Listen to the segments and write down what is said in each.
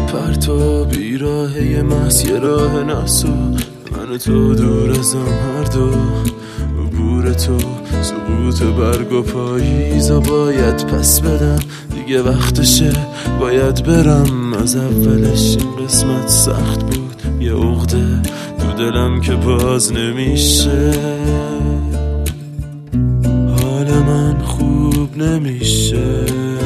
پرتاب بیراهه محض یه راه نحس و من و تو دور ازم هر دو عبور تو سقوط برگ و پاییزا باید پس بدم دیگه وقتشه باید برم از اولش این قسمت سخت بود یه عقده تو دلم که باز نمیشه حال من خوب نمیشه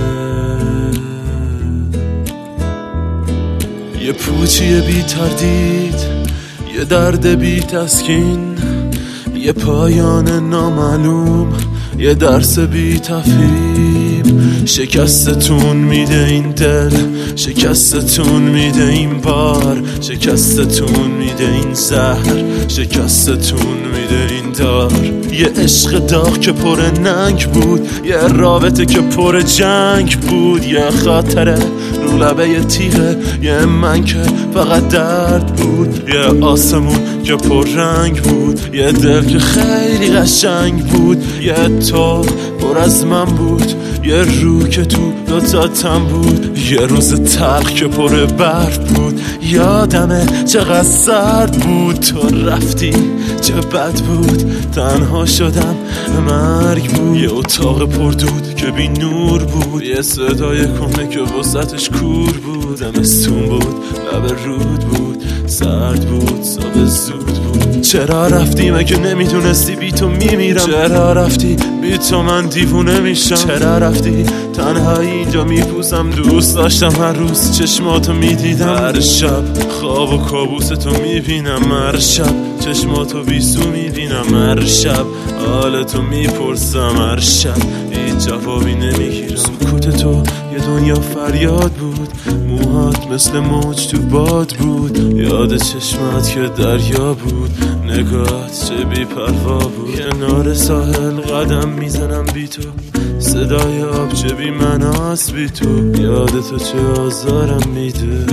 یه پوچی بی تردید یه درد بی تسکین یه پایان نامعلوم یه درس بی تفهیم شکستتون میده این دل شکستتون میده این بار شکستتون میده این زهر شکستتون میده این دار یه عشق داغ که پر ننگ بود یه رابطه که پر جنگ بود یه خاطره رو لبه تیغه یه من که فقط درد بود یه آسمون که پر رنگ بود یه دل که خیلی قشنگ بود یه تو پر از من بود یه رو که تو دوتا تم بود یه روز تلخ که پر برف بود یادمه چقدر سرد بود تو رفتی چه بد بود تنها شدم مرگ بود یه اتاق پر دود که بی نور بود یه صدای کنه که وسطش کور بود زمستون بود لب رود بود سرد بود صبح زود بود چرا رفتی مگه نمیدونستی بی تو میمیرم چرا رفتی بی تو من دیوونه میشم چرا رفتی تنهایی اینجا میپوسم دوست داشتم هر روز چشماتو میدیدم هر شب خواب و کابوس تو میبینم هر شب چشماتو بیسو میبینم هر شب حالتو میپرسم هر شب هیچ جوابی نمیگیرم سکوت تو یه دنیا فریاد بود موهات مثل موج تو باد بود یاد چشمات که دریا بود نگاهت چه بی پروا بود کنار ساحل قدم میزنم بی تو صدای آب چه بی مناس بی تو یاد تو چه آزارم میده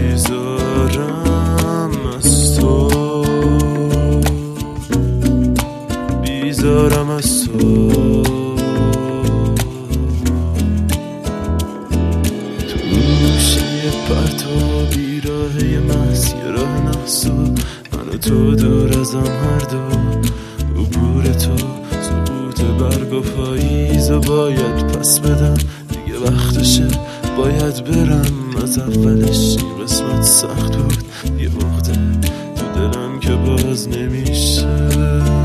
بیزارم از تو بیزارم از تو پرتاب بیراهه محض یه راه نحس و من و تو دور ازم هر دو عبور تو سقوط برگ و پاییز و باید پس بدم دیگه وقتشه باید برم از اولش این قسمت سخت بود یه عقده تو دلم که باز نمیشه